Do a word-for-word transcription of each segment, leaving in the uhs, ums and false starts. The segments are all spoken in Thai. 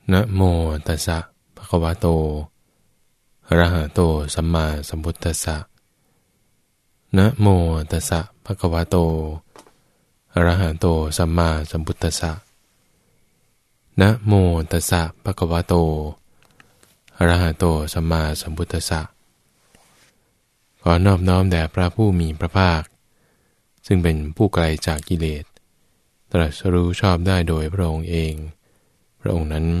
นะโมตัสสะภะคะวะโตอะระหะโตสัมมาสัมพุทธัสสะนะโมตัสสะภะคะวะโตอะระหะโตสัมมาสัมพุทธัสสะนะโมตัสสะภะคะวะโตอะระหะโตสัมมาสัมพุทธัสสะขอนอบน้อมแด่พระผู้มีพระภาคซึ่งเป็นผู้ไกลจากกิเลสตรัสรู้ชอบได้โดยพระองค์เองพระองค์นั้น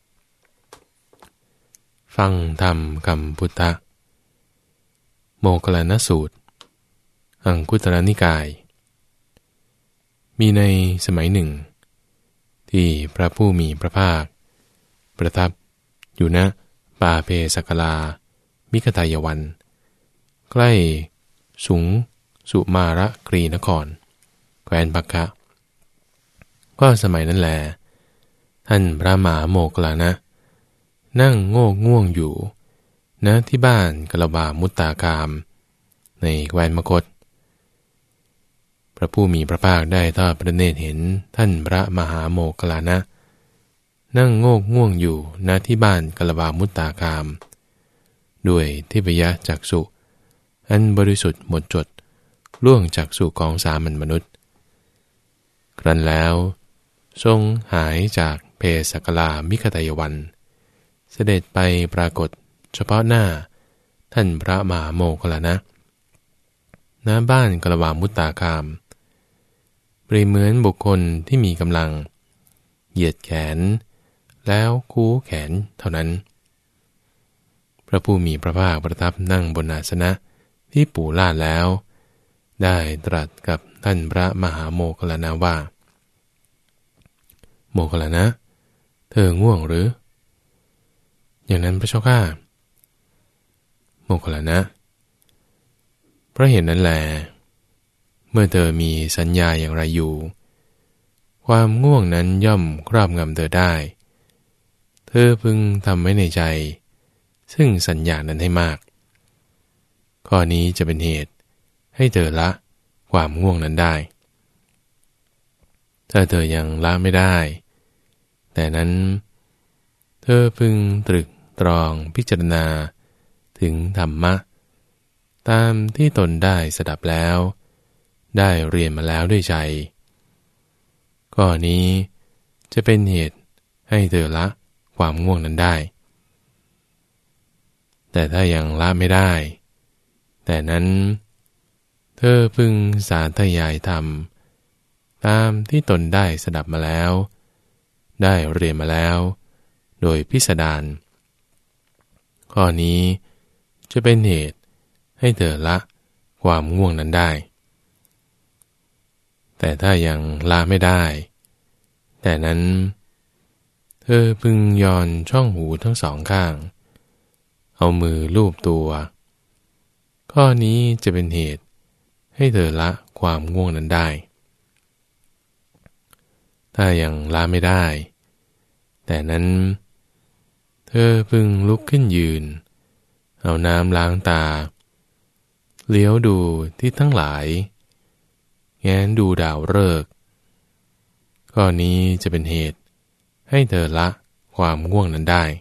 ฟังธรรมคำพุทธะโมคคัลลานสูตรอังคุตรนิกายมีในสมัยหนึ่งที่พระผู้มีพระภาคประทับอยู่ณป่าเพสกลามิคทายวันใกล้สุงสุมาระกรีนครแคว้นปักคะก็สมัยนั้นแลท่านพระมหาโมคคัลลานะนั่งโง่ง่วงอยู่ณที่บ้านกลบามุตตากามในแคว้นมคธพระผู้มีพระภาคได้ทอดพระเนตรเห็นท่านพระมหาโมคคัลลานะนั่งโง่ง่วงอยู่ณที่บ้านกลบามุตตากามด้วยทิพยจักษุอันบริสุทธิ์หมดจดล่วงจักษุของสามัญมนุษย์ครั้นแล้วทรงหายจากเพสกลามิคทายวันเสด็จไปปรากฏเฉพาะหน้าท่านพระมหาโมคคัลลานะณบ้านกลบามุตตากามเปรียบเหมือนบุคคลที่มีกำลังเหยียดแขนแล้วคู้แขนเท่านั้นพระผู้มีพระภาคประทับนั่งบนอาสนะที่ปูลาดแล้วได้ตรัสกับท่านพระมหาโมคคัลลานะว่าโมคคัลลานะเธอง่วงหรืออย่างนั้นพระเจ้าข้าโมคคัลลานะเพราะเหตุนั้นแลเมื่อเธอมีสัญญาอย่างไรอยู่ความง่วงนั้นย่อมครอบงำเธอได้เธอพึงทำไว้ในใจซึ่งสัญญานั้นให้มากข้อนี้จะเป็นเหตุให้เธอละความง่วงนั้นได้ถ้าเธอยังละไม่ได้แต่นั้นเธอพึงตรึกตรองพิจารณาถึงธรรมะตามที่ตนได้สดับแล้วได้เรียนมาแล้วด้วยใจข้อนี้จะเป็นเหตุให้เธอละความง่วงนั้นได้แต่ถ้ายังละไม่ได้แต่นั้นเธอพึงสาธยายธรรมตามที่ตนได้สดับมาแล้วได้เรียนมาแล้วโดยพิสดารข้อนี้จะเป็นเหตุให้เธอละความง่วงนั้นได้แต่ถ้ายังละไม่ได้แต่นั้นเธอพึงย่อนช่องหูทั้งสองข้างเอามือลูบตัวข้อนี้จะเป็นเหตุให้เธอละความง่วงนั้นได้ถ้ายังละไม่ได้แต่นั้นเธอพึงลุกขึ้นยืนเอาน้ำล้างตาเลี้ยวดูที่ทั้งหลายแง้นดูดาวฤกษ์ข้อนี้จะเป็นเหตุให้เธอละความง่วงนั้นได้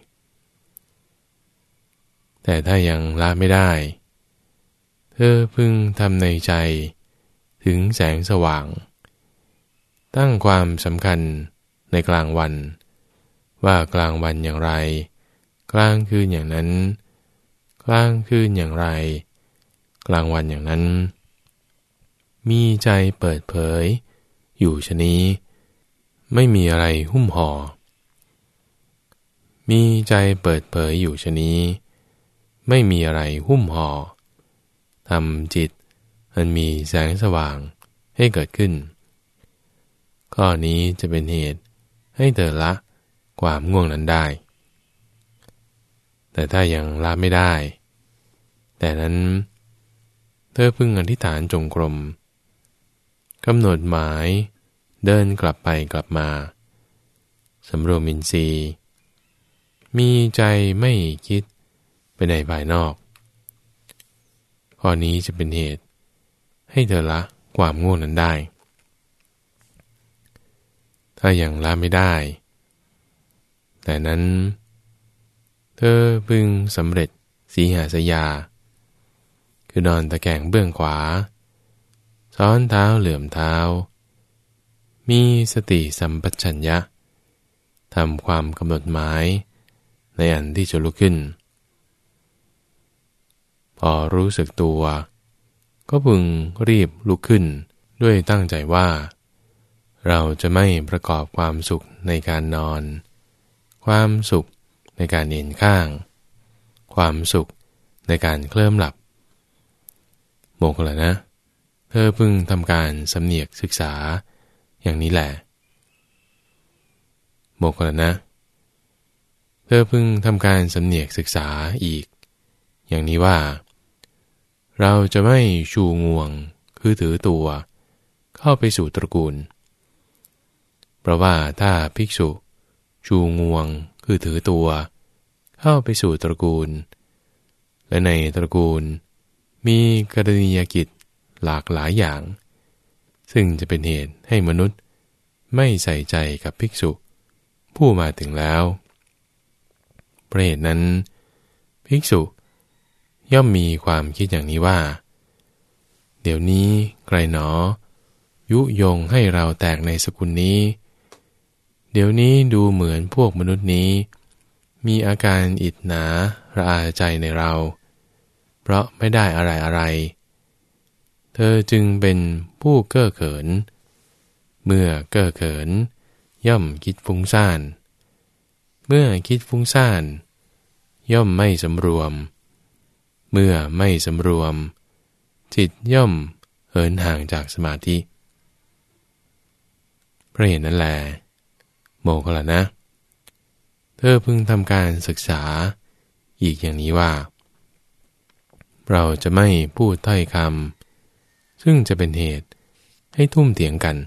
แต่ถ้ายังละไม่ได้เธอพึงทำในใจถึงแสงสว่างตั้งความสำคัญในกลางวันว่ากลางวันอย่างไรกลางคืนอย่างนั้นกลางคืนอย่างไรกลางวันอย่างนั้นมีใจเปิดเผยอยู่ชะนี้ไม่มีอะไรหุ้มห่อมีใจเปิดเผยอยู่ชะนี้ไม่มีอะไรหุ้มห่อทำจิตอันมีแสงสว่างให้เกิดขึ้นข้อนี้จะเป็นเหตุให้เธอละความง่วงนั้นได้แต่ถ้ายังละไม่ได้แต่นั้นเธอพึงอธิษฐานจงกรมกำหนดหมายเดินกลับไปกลับมาสำรวมอินทรีย์มีใจไม่คิดไปในภายนอกข้อนี้จะเป็นเหตุให้เธอละความง่วงนั้นได้ถ้ายังละไม่ได้แต่นั้นเธอพึงสำเร็จสีหาสยาคือนอนตะแคงเบื้องขวาซ้อนเท้าเหลื่อมเท้ามีสติสัมปชัญญะทำความกำหนดหมายในอันที่จะลุกขึ้นพอรู้สึกตัวก็พึงรีบลุกขึ้นด้วยตั้งใจว่าเราจะไม่ประกอบความสุขในการนอนความสุขในการเอนข้างความสุขในการเคลิ้มหลับโมกขลานะเธอพึงทำการสำเนียกศึกษาอย่างนี้แหละโมกขลานะเธอพึงทำการสำเนียกศึกษาอีกอย่างนี้ว่าเราจะไม่ชูงวงคือถือตัวเข้าไปสู่ตระกูลเพราะว่าถ้าภิกษุชูงวงคือถือตัวเข้าไปสู่ตระกูลและในตระกูลมีกรณียกิจหลากหลายอย่างซึ่งจะเป็นเหตุให้มนุษย์ไม่ใส่ใจกับภิกษุผู้มาถึงแล้วเพราะเหตุนั้นภิกษุย่อมมีความคิดอย่างนี้ว่าเดี๋ยวนี้ใครหนอยุยงให้เราแตกในสกุลนี้เดี๋ยวนี้ดูเหมือนพวกมนุษย์นี้มีอาการอิจฉาระอาใจในเราเพราะไม่ได้อะไรอะไรเธอจึงเป็นผู้เก้อเขินเมื่อเก้อเขินย่อมคิดฟุ้งซ่านเมื่อคิดฟุ้งซ่านย่อมไม่สำรวมเมื่อไม่สำรวมจิตย่อมเหินห่างจากสมาธิเพราะเหตุนั้นแลโมคคัลลานะเธอพึงทำการศึกษาอีกอย่างนี้ว่าเราจะไม่พูดถ้อยคำซึ่งจะเป็นเหตุให้ทุ่มเถียงกัน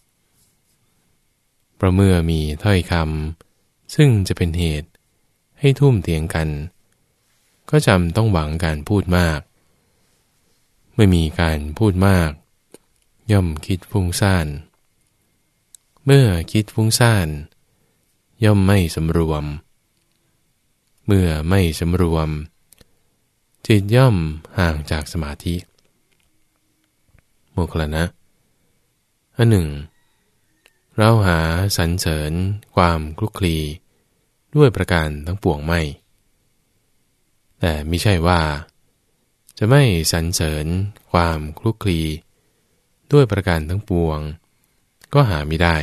เพราะเมื่อมีถ้อยคำซึ่งจะเป็นเหตุให้ทุ่มเถียงกันก็จำต้องหวังการพูดมากเมื่อมีการพูดมากย่อมคิดฟุ้งซ่านเมื่อคิดฟุ้งซ่านย่อมไม่สำรวมเมื่อไม่สำรวมจิตย่อมห่างจากสมาธิโมคคัลลานะอันหนึ่งเราหาสรรเสริญความคลุกคลีด้วยประการทั้งปวงไม่แต่มิใช่ว่าจะไม่สรรเสริญความคลุกคลีด้วยประการทั้งปวงก็หาไม่ได้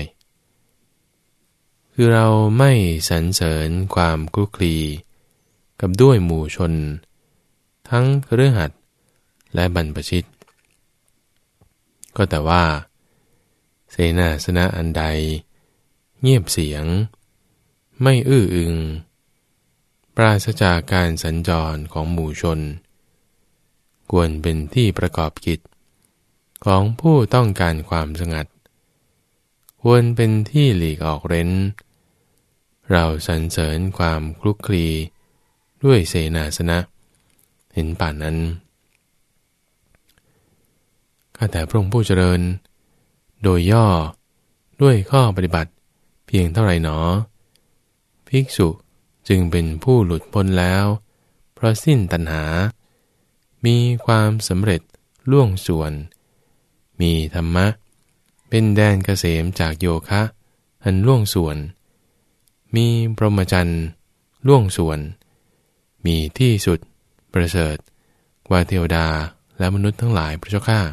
คือเราไม่สรรเสริญความคลุกคลีกับด้วยหมู่ชนทั้งฤหัสถ์และบรรพชิตก็แต่ว่าเสนาสนะอันใดเงียบเสียงไม่อื้ออึงปราศจากการสัญจรของหมู่ชนควรเป็นที่ประกอบกิจของผู้ต้องการความสงัดควรเป็นที่หลีกออกเร้นเราสรรเสริญความคลุกคลีด้วยเสนาสนะเห็นป่านนั้นข้าแต่พระองค์ผู้เจริญโดยย่อด้วยข้อปฏิบัติเพียงเท่าไรหนอภิกษุจึงเป็นผู้หลุดพ้นแล้วเพราะสิ้นตัณหามีความสำเร็จล่วงส่วนมีธรรมะเป็นแดนเกษมจากโยคะอันล่วงส่วนมีพรหมจรรย์ล่วงส่วนมีที่สุดประเสริฐกว่าเทวดาและมนุษย์ทั้งหลายพระเจ้าข้า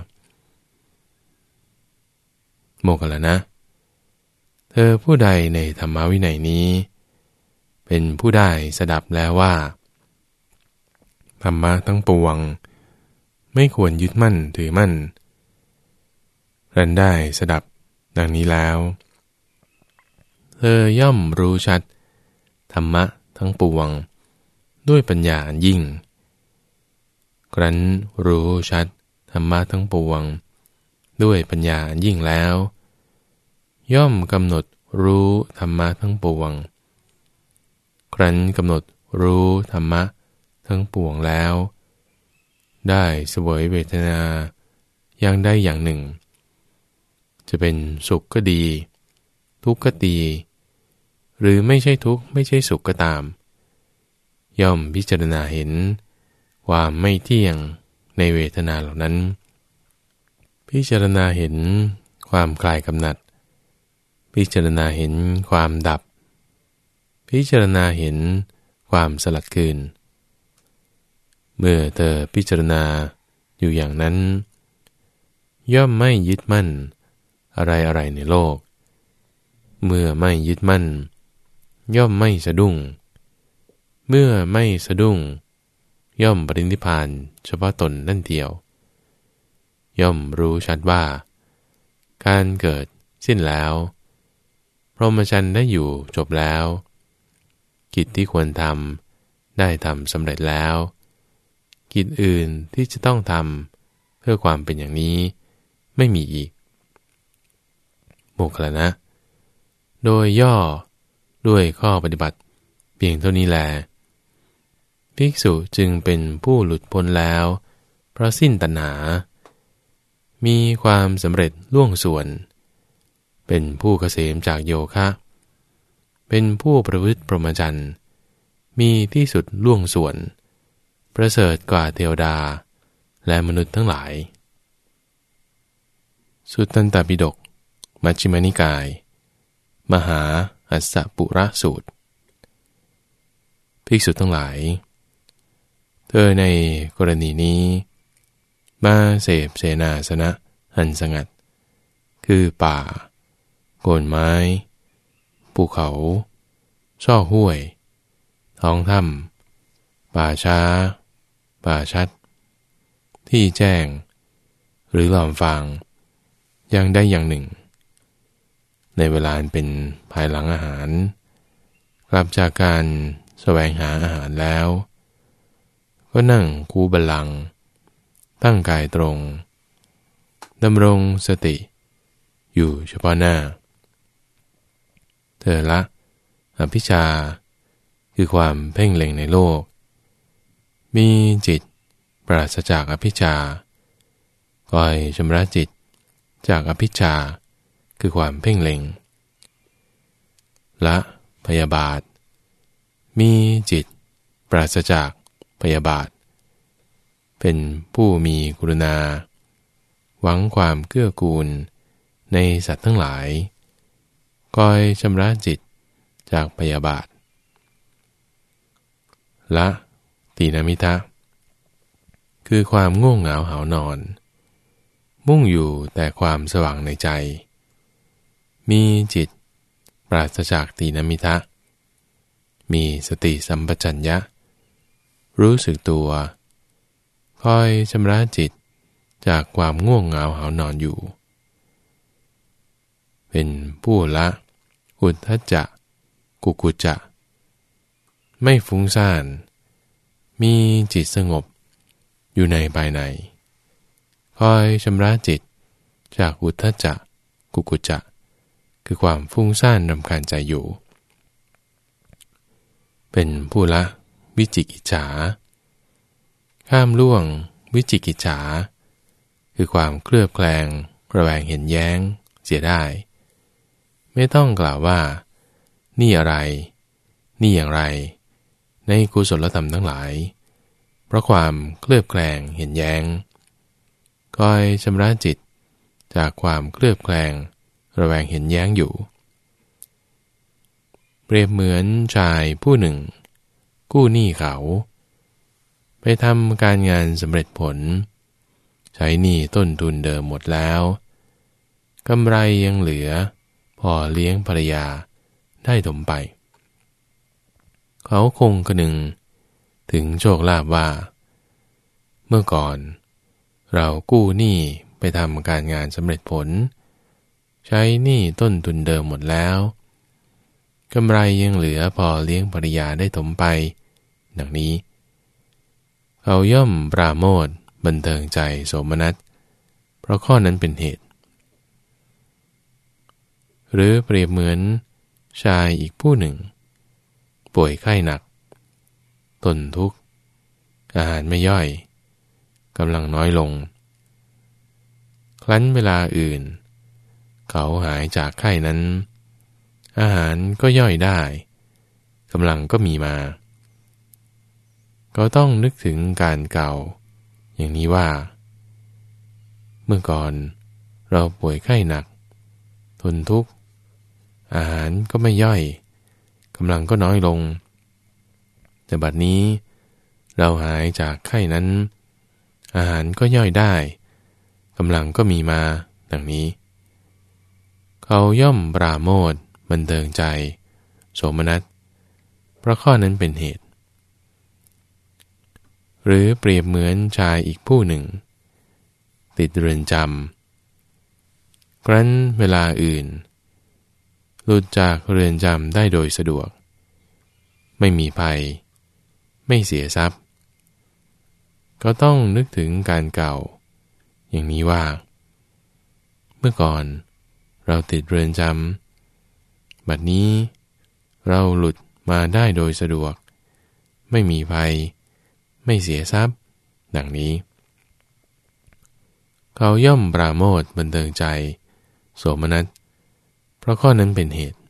โมคคัลลานะเธอผู้ใดในธรรมวินัยนี้เป็นผู้ได้สดับแล้วว่าธรรมะทั้งปวงไม่ควรยึดมั่นถือมั่นรันได้สดับดังนี้แล้วเธอย่อมรู้ชัดธรรมะทั้งปวงด้วยปัญญาอันยิ่งครั้นรู้ชัดธรรมะทั้งปวงด้วยปัญญาอันยิ่งแล้วย่อมกำหนดรู้ธรรมะทั้งปวงครั้นกำหนดรู้ธรรมะทั้งปวงแล้วได้เสวยเวทนาอย่างใดอย่างหนึ่งจะเป็นสุขก็ดีทุกข์ก็ดีหรือไม่ใช่ทุกข์ไม่ใช่สุขก็ตามย่อมพิจารณาเห็นความไม่เที่ยงในเวทนาเหล่านั้นพิจารณาเห็นความคลายกำหนัดพิจารณาเห็นความดับพิจารณาเห็นความสลัดคืนเมื่อเธอพิจารณาอยู่อย่างนั้นย่อมไม่ยึดมั่นอะไรอะไรในโลกเมื่อไม่ยึดมั่นย่อมไม่สะดุ้งเมื่อไม่สะดุ้งย่อมปรินิพพานเฉพาะตนนั่นเดียวย่อมรู้ชัดว่าการเกิดสิ้นแล้วพรหมจรรย์ได้อยู่จบแล้วกิจที่ควรทำได้ทำสำเร็จแล้วกิจอื่นที่จะต้องทำเพื่อความเป็นอย่างนี้ไม่มีอีกโมคคัลลานะโดยย่อด้วยข้อปฏิบัติเพียงเท่านี้แลภิกษุจึงเป็นผู้หลุดพ้นแล้วเพราะสิ้นตัณหามีความสำเร็จล่วงส่วนเป็นผู้เกษมจากโยคะเป็นผู้ประพฤติพรหมจรรย์มีที่สุดล่วงส่วนประเสริฐกว่าเทวดาและมนุษย์ทั้งหลายสุตตันตปิฎกมัชฌิมนิกายมหาอัสสปุระสูตรภิกษุทั้งหลายเธอในกรณีนี้มาเสพเสนาสนะอันสงัดคือป่าโคนไม้ภูเขาช่อห้วยท้องถ้ำป่าช้าป่าชัดที่แจ้งหรือลำฟางอย่างใดอย่างหนึ่งในเวลาเป็นภายหลังอาหารกลับจากการแสวงหาอาหารแล้วก็นั่งคูบัลลังก์ตั้งกายตรงดำรงสติอยู่เฉพาะหน้าเธอละอภิชาคือความเพ่งเล็งในโลกมีจิตปราศจากอภิชาคอยชำระจิตจากอภิชาคือความเพ่งเล็งละพยาบาทมีจิตปราศจากพยาบาทเป็นผู้มีกรุณาหวังความเกื้อกูลในสัตว์ทั้งหลายคอยชำระจิตจากพยาบาทละตีนมิทะคือความง่วงเหงาหาวนอนมุ่งอยู่แต่ความสว่างในใจมีจิตปราศจากตีนมิทะมีสติสัมปชัญญะรู้สึกตัวคอยชำระจิตจากความง่วงเหงาหาวนอนอยู่เป็นผู้ละอุทธัจจะกุกุจจะไม่ฟุ้งซ่านมีจิตสงบอยู่ในภายในคอยชำระจิตจากอุทธัจจะกุกุจจะคือความฟุ้งซ่านรำคาญใจอยู่เป็นผู้ละวิจิกิจฉาข้ามล่วงวิจิกิจฉาคือความเคลือบแคลงระแวงเห็นแย้งเสียได้ไม่ต้องกล่าวว่านี่อะไรนี่อย่างไรในกุศลธรรมทั้งหลายเพราะความเคลือบแคลงเห็นแย้งคอยชำระจิตจากความเคลือบแคลงระแวงเห็นแย้งอยู่เปรียบเหมือนชายผู้หนึ่งกู้หนี้เขาไปทำการงานสำเร็จผลใช้หนี้ต้นทุนเดิมหมดแล้วกำไรยังเหลือพอเลี้ยงภรรยาได้ถมไปเขาคงคนึงถึงโชคลาภว่าเมื่อก่อนเรากู้หนี้ไปทำการงานสำเร็จผลใช้หนี้ต้นทุนเดิมหมดแล้วกำไรยังเหลือพอเลี้ยงภรรยาได้ถมไปดังนี้เขาย่อมปราโมทย์บันเทิงใจโสมนัสเพราะข้อนั้นเป็นเหตุหรือเปรียบเหมือนชายอีกผู้หนึ่งป่วยไข้หนักตนทุกข์อาหารไม่ย่อยกำลังน้อยลงครั้นเวลาอื่นเขาหายจากไข้นั้นอาหารก็ย่อยได้กำลังก็มีมาก็ต้องนึกถึงการเก่าอย่างนี้ว่าเมื่อก่อนเราป่วยไข้หนักทนทุกข์อาหารก็ไม่ย่อยกำลังก็น้อยลงแต่บัดนี้เราหายจากไข้นั้นอาหารก็ย่อยได้กำลังก็มีมาดังนี้เขาย่อมปราโมทย์บันเทิงใจโสมนัสเพราะข้อนั้นเป็นเหตุหรือเปรียบเหมือนชายอีกผู้หนึ่งติดเรือนจำครั้นเวลาอื่นหลุดจากเรือนจำได้โดยสะดวกไม่มีภัยไม่เสียทรัพย์ก็ต้องนึกถึงการเก่าอย่างนี้ว่าเมื่อก่อนเราติดเรือนจำบัดนี้เราหลุดมาได้โดยสะดวกไม่มีภัยไม่เสียทรัพย์ดังนี้เขาย่อมปราโมทย์บันเทิงใจโสมนัสเพราะข้อนั้นเป็นเหตุ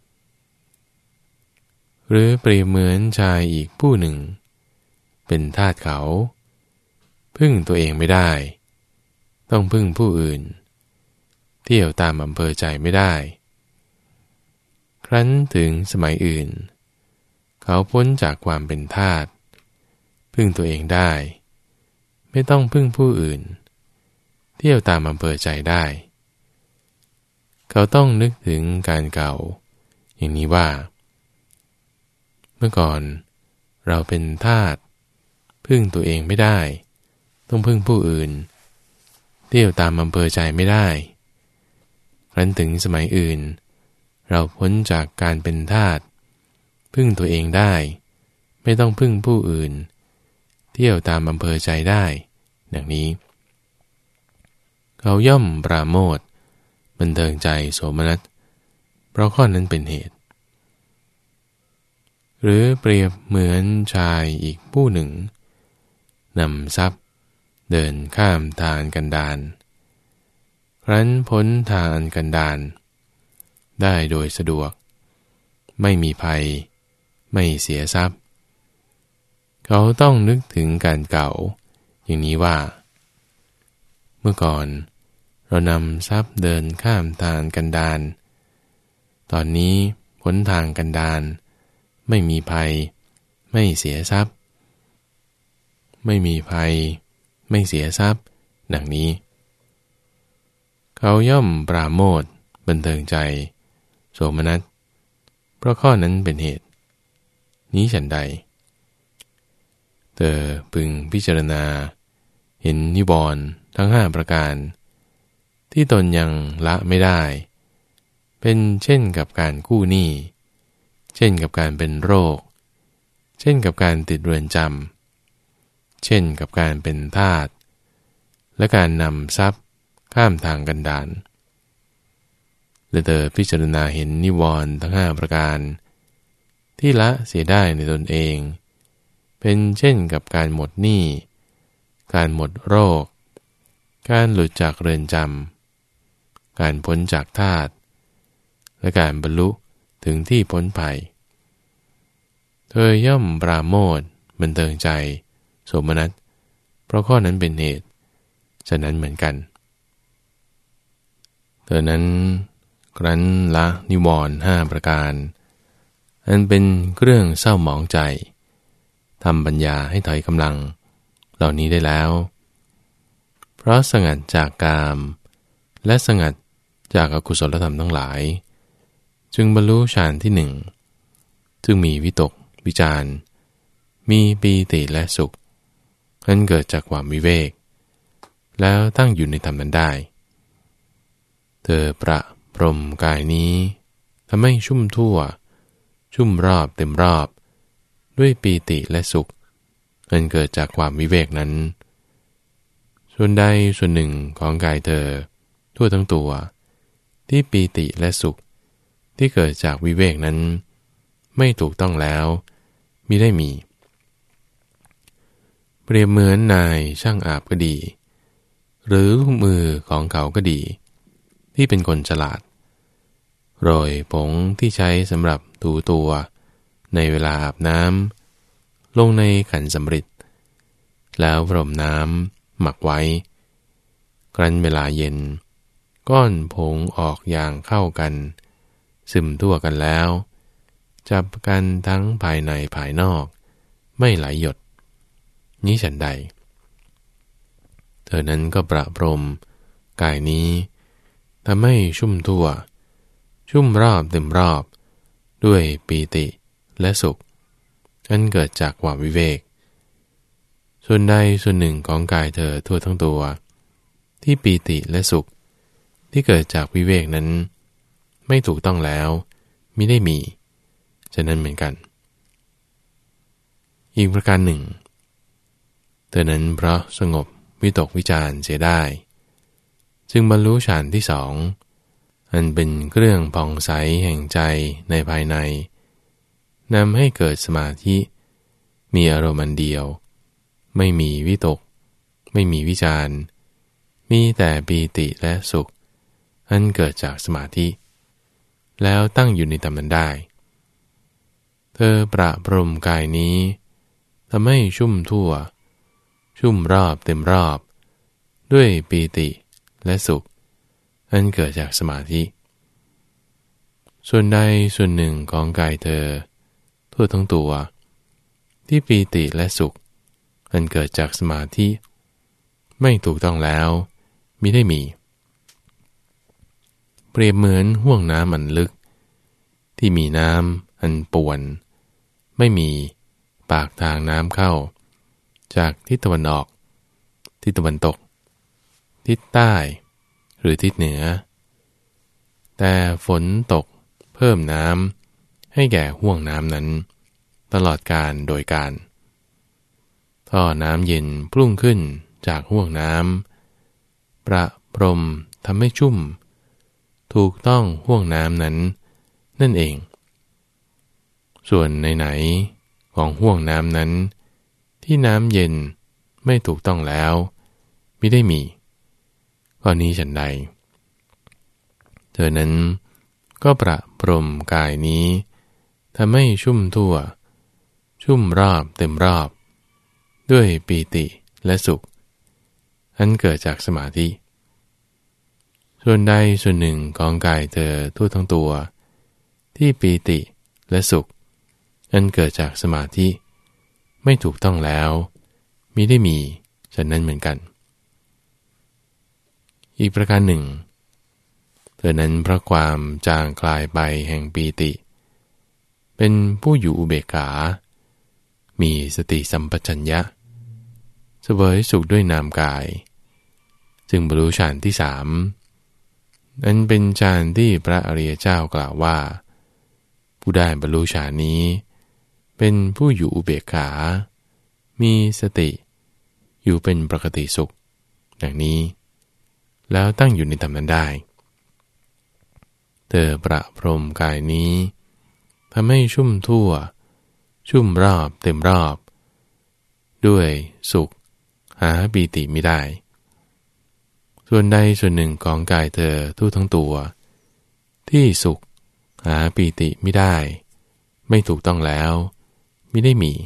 หรือเปรียบเหมือนชายอีกผู้หนึ่งเป็นทาสเขาพึ่งตัวเองไม่ได้ต้องพึ่งผู้อื่นเที่ยวตามอำเภอใจไม่ได้ครั้นถึงสมัยอื่นเขาพ้นจากความเป็นทาสพึ่งตัวเองได้ไม่ต้องพึ่งผู้อื่นเที่ยวตามอำเภอใจได้เขาต้องนึกถึงการเก่าอย่างนี้ว่าเมื่อก่อนเราเป็นทาสพึ่งตัวเองไม่ได้ต้องพึ่งผู้อื่นเที่ยวตามอำเภอใจไม่ได้ครั้นถึงสมัยอื่นเราพ้นจากการเป็นทาสพึ่งตัวเองได้ไม่ต้องพึ่งผู้อื่นเที่ยวตามอำเภอใจได้ดังนี้เขาย่อมปราโมทย์บันเทิงใจโสมนัสเพราะข้อนั้นเป็นเหตุหรือเปรียบเหมือนชายอีกผู้หนึ่งนำทรัพย์เดินข้ามทางกันดารครั้นพ้นทางกันดารได้โดยสะดวกไม่มีภัยไม่เสียทรัพย์เขาต้องนึกถึงการเก่าอย่างนี้ว่าเมื่อก่อนเรานำทรัพย์เดินข้ามทางกันดารตอนนี้พ้นทางกันดารไม่มีภัยไม่เสียทรัพย์ไม่มีภัยไม่เสียทรัพย์ดังนี้เขาย่อมปราโมทย์บันเทิงใจโสมนัสเพราะข้อนั้นเป็นเหตุนี้ฉันใดเธอพึงพิจารณาเห็นนิวรณ์ทั้งห้าประการที่ตนยังละไม่ได้เป็นเช่นกับการกู้หนี้เช่นกับการเป็นโรคเช่นกับการติดเรือนจำเช่นกับการเป็นทาสและการนำทรัพย์ข้ามทางกันดารและเธอพิจารณาเห็นนิวรณ์ทั้งห้าประการที่ละเสียได้ในตนเองเป็นเช่นกับการหมดหนี้การหมดโรคการหลุดจากเรือนจำการพ้นจากทาสและการบรรลุถึงที่พ้นภัยเธอย่อมปราโมทย์บันเทิงใจโสมนัสเพราะข้อนั้นเป็นเหตุฉะนั้นเหมือนกันเธอนั้นครั้นละนิวรณ์ห้าประการอันเป็นเครื่องเศร้าหมองใจทำปัญญาให้ถอยกำลังเหล่านี้ได้แล้วเพราะสงัดจากกามและสงัดจากอกุศลธรรมทั้งหลายจึงบรรลุฌานที่หนึ่งจึงมีวิตกวิจารมีปีติและสุขอันเกิดจากความวิเวกแล้วตั้งอยู่ในธรรมนั้นได้เธอประพรมกายนี้ทำให้ชุ่มทั่วชุ่มรอบเต็มรอบด้วยปีติและสุขอันเกิดจากความวิเวกนั้นส่วนใดส่วนหนึ่งของกายเธอทั่วทั้งตัวที่ปีติและสุขที่เกิดจากวิเวกนั้นไม่ถูกต้องแล้วมิได้มีเปรียบเหมือนนายช่างอาบก็ดีหรือลูกมือของเขาก็ดีที่เป็นคนฉลาดโรยผงที่ใช้สำหรับถูตัวในเวลาอาบน้ำลงในขันสำริดแล้วพรมน้ำหมักไว้ครั้นเวลาเย็นก้อนผงออกอย่างเข้ากันซึมทั่วกันแล้วจับกันทั้งภายในภายนอกไม่ไหลหยดนี้ฉันใดเธอนั้นก็ประพรมกายนี้ทำให้ชุ่มทั่วชุ่มรอบเต็มรอบด้วยปีติและสุขอันเกิดจากความวิเวกส่วนใดส่วนหนึ่งของกายเธอทั่วทั้งตัวที่ปีติและสุขที่เกิดจากวิเวกนั้นไม่ถูกต้องแล้วมิได้มีฉะนั้นเหมือนกันอีกประการหนึ่งเธอนั้นเพราะสงบวิตกวิจารเสียได้จึงบรรลุฌานที่สองอันเป็นเครื่องผ่องใสแห่งใจในภายในนำให้เกิดสมาธิมีอารมณ์อันเดียวไม่มีวิตกไม่มีวิจารมีแต่ปีติและสุขอันเกิดจากสมาธิแล้วตั้งอยู่ในธรรมนั้นได้เธอประพรมกายนี้ทำให้ชุ่มทั่วชุ่มรอบเต็มรอบด้วยปีติและสุขอันเกิดจากสมาธิส่วนใดส่วนหนึ่งของกายเธอทั่วทั้งตัวที่ปีติและสุขอันเกิดจากสมาธิไม่ถูกต้องแล้วมิได้มีเปรียบเหมือนห้วงน้ำอันลึกที่มีน้ำอันป่วนไม่มีปากทางน้ำเข้าจากทิศตะวันออกทิศตะวันตกทิศใต้หรือทิศเหนือแต่ฝนตกเพิ่มน้ำให้แก่ห้วงน้ำนั้นตลอดกาลโดยการท่อน้ำเย็นพุ่งขึ้นจากห้วงน้ำประพรมทำให้ชุ่มถูกต้องห้วงน้ำนั้นนั่นเองส่วนไหนๆของห้วงน้ำนั้นที่น้ำเย็นไม่ถูกต้องแล้วมิได้มีข้อนี้ฉันใดเธอนั้นก็ประพรมกายนี้ทำให้ชุ่มทั่วชุ่มรอบเต็มรอบด้วยปีติและสุขอันเกิดจากสมาธิส่วนใดส่วนหนึ่งของกายเธอทั่วทั้งตัวที่ปีติและสุขอันเกิดจากสมาธิไม่ถูกต้องแล้วมิได้มีฉะนั้นเหมือนกันอีกประการหนึ่งเธอนั้นเพราะความจางคลายไปแห่งปีติเป็นผู้อยู่อุเบกขามีสติสัมปชัญญะเสวยสุขด้วยนามกายจึงบรรลุฌานที่สามอันเป็นฌานที่พระอริยเจ้ากล่าวว่าผู้ได้บรรลุฌานนี้เป็นผู้อยู่อุเบกขามีสติอยู่เป็นปกติสุขดังนี้แล้วตั้งอยู่ในธรรมนั้นได้เธอประพรมกายนี้ทำให้ชุ่มทั่วชุ่มรอบเต็มรอบด้วยสุขหาปีติไม่ได้ส่วนใดส่วนหนึ่งของกายเธอทั่วทั้งตัวที่สุขหาปีติไม่ได้ไม่ถูกต้องแล้วมิได้มี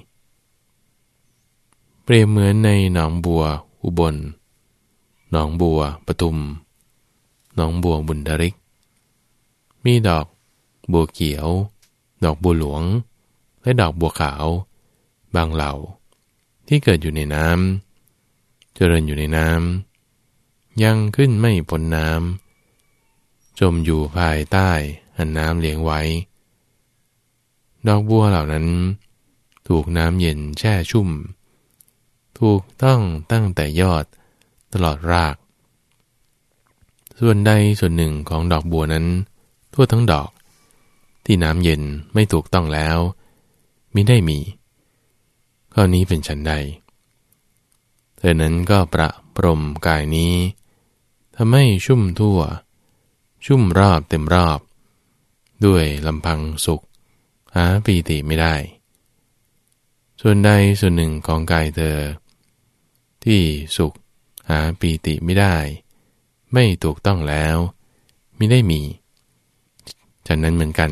เปรียบเหมือนในหนองบัวอุบลหนองบัวปทุมหนองบัวบุญดริกมีดอกบัวเขียวดอกบัวหลวงและดอกบัวขาวบางเหล่าที่เกิดอยู่ในน้ำเจริญอยู่ในน้ำยังขึ้นไม่พ้นน้ำจมอยู่ภายใต้อันน้ำเลี้ยงไว้ดอกบัวเหล่านั้นถูกน้ำเย็นแช่ชุ่มถูกต้องตั้งแต่ยอดตลอดรากส่วนใดส่วนหนึ่งของดอกบัวนั้นทั่วทั้งดอกที่น้ำเย็นไม่ถูกต้องแล้วมิได้มีข้อนี้เป็นฉันใดเธอนั้นก็ประพรมกายนี้ทำให้ชุ่มทั่วชุ่มรอบเต็มรอบด้วยลำพังสุขหาปีติไม่ได้ส่วนใดส่วนหนึ่งของกายเธอที่สุขหาปีติไม่ได้ไม่ถูกต้องแล้วมิได้มีฉะนั้นเหมือนกัน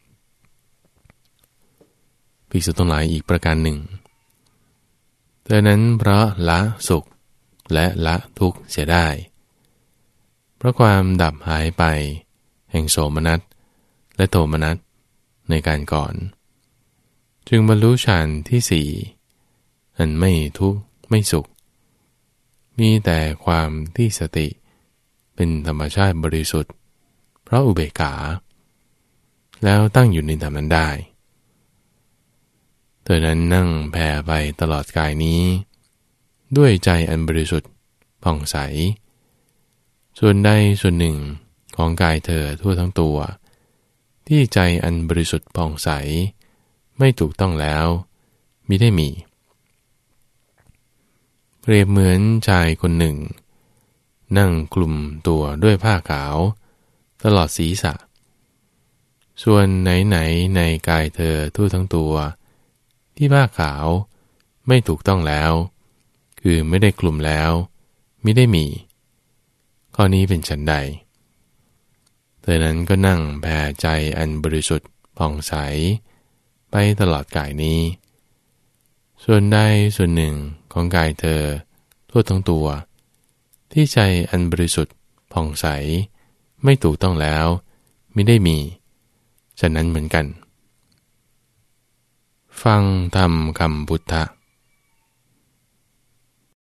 ภิกษุทั้งหลายอีกประการหนึ่งเธอนั้นเพราะละสุขและละทุกข์เสียได้เพราะความดับหายไปแห่งโสมนัสและโทมนัสในการก่อนจึงบรรลุฌานที่สี่อันไม่ทุกข์ไม่สุขมีแต่ความที่สติเป็นธรรมชาติบริสุทธิ์เพราะอุเบกขาแล้วตั้งอยู่ในธรรมนั้นได้เธอนั้นนั่งแผ่ไปตลอดกายนี้ด้วยใจอันบริสุทธิ์ผ่องใสส่วนใดส่วนหนึ่งของกายเธอทั่วทั้งตัวที่ใจอันบริสุทธิ์ผ่องใสไม่ถูกต้องแล้วมิได้มีเปรียบเหมือนชายคนหนึ่งนั่งคลุมตัวด้วยผ้าขาวตลอดศีรษะส่วนไหนๆในกายเธอทั่วทั้งตัวที่ผ้าขาวไม่ถูกต้องแล้วคือไม่ได้คลุมแล้วมิได้มีข้อนี้เป็นฉันใดเธอนั้นก็นั่งแผ่ใจอันบริสุทธิ์ผ่องใสไปตลอดกายนี้ส่วนใดส่วนหนึ่งของกายเธอทั่วทั้งตัวที่ใจอันบริสุทธิ์ผ่องใสไม่ถูกต้องแล้วมิได้มีฉะนั้นเหมือนกันฟังธรรมคำพุทธะ